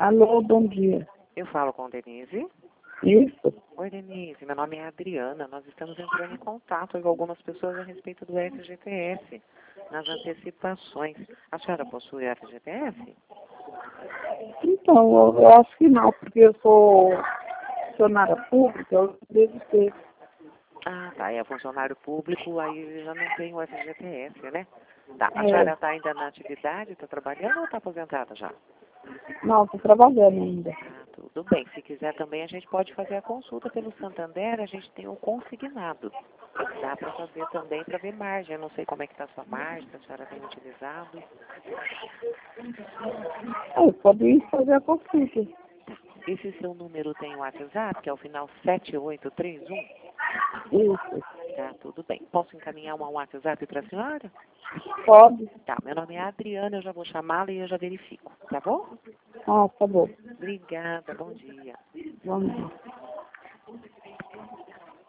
Alô, bom dia. Eu falo com Denise. Isso? Oi, Denise. Meu nome é Adriana. Nós estamos entrando em contato com algumas pessoas a respeito do FGTS, nas antecipações. A senhora possui FGTS? Então, eu acho que não, porque eu sou funcionária pública, eu devo ter. Ah, tá. É funcionário público, aí já não tem o FGTS, né? Tá. A É, senhora está ainda na atividade? Está trabalhando ou está aposentada já? não, estou trabalhando ainda. Ah, tudo bem. Se quiser também, a gente pode fazer a consulta pelo Santander. A gente tem o consignado. Dá para fazer também para ver margem. Eu não sei como é que está a sua margem, se a senhora tem utilizado. Pode ir fazer a consulta. Esse seu número tem o WhatsApp, que é o final 7831? Isso, Tá, tudo bem. Posso encaminhar um WhatsApp para a senhora? pode. Tá, meu nome é Adriana, eu já vou chamá-la e eu já verifico, tá bom? Ah, tá bom. Obrigada, bom dia. Vamos.